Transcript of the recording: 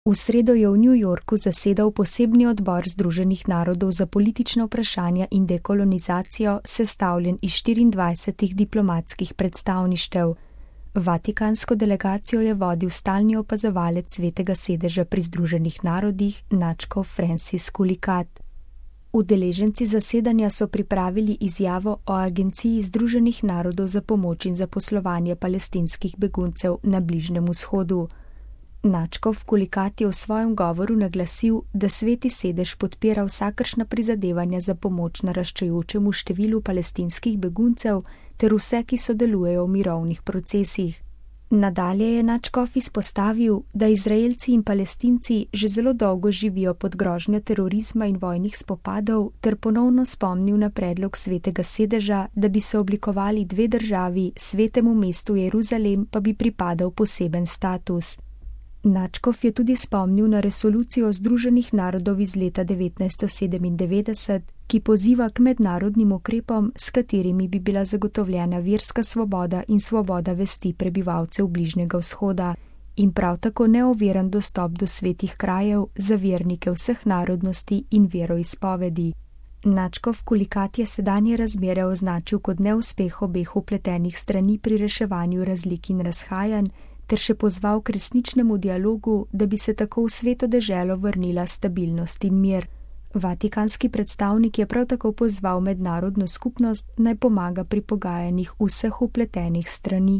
V sredo je v New Yorku zasedal posebni odbor Združenih narodov za politična vprašanja in dekolonizacijo, sestavljen iz 24 diplomatskih predstavništev. Vatikansko delegacijo je vodil stalni opazovalec Svetega sedeža pri Združenih narodih nadškof Francis Kulikat. Udeleženci zasedanja so pripravili izjavo o Agenciji Združenih narodov za pomoč in zaposlovanje palestinskih beguncev na Bližnjem vzhodu. Nadškof Kulikat je v svojem govoru naglasil, da Sveti sedež podpira vsakršna prizadevanja za pomoč naraščajočemu številu palestinskih beguncev ter vse, ki sodelujejo v mirovnih procesih. Nadalje je nadškof izpostavil, da Izraelci in Palestinci že zelo dolgo živijo pod grožnjo terorizma in vojnih spopadov ter ponovno spomnil na predlog Svetega sedeža, da bi se oblikovali dve državi, Svetemu mestu Jeruzalem pa bi pripadal poseben status. Nadškof je tudi spomnil na resolucijo Združenih narodov iz leta 1997, ki poziva k mednarodnim ukrepom, s katerimi bi bila zagotovljena verska svoboda in svoboda vesti prebivalcev Bližnjega vzhoda in prav tako neoviran dostop do svetih krajev za vernike vseh narodnosti in veroizpovedi. Nadškof Kulikat je sedanje razmere označil kot neuspeh obeh vpletenih strani pri reševanju razlik in razhajanj, ter še pozval k resničnemu dialogu, da bi se tako v sveto deželo vrnila stabilnost in mir. Vatikanski predstavnik je prav tako pozval mednarodno skupnost, naj pomaga pri pogajanjih vseh vpletenih strani.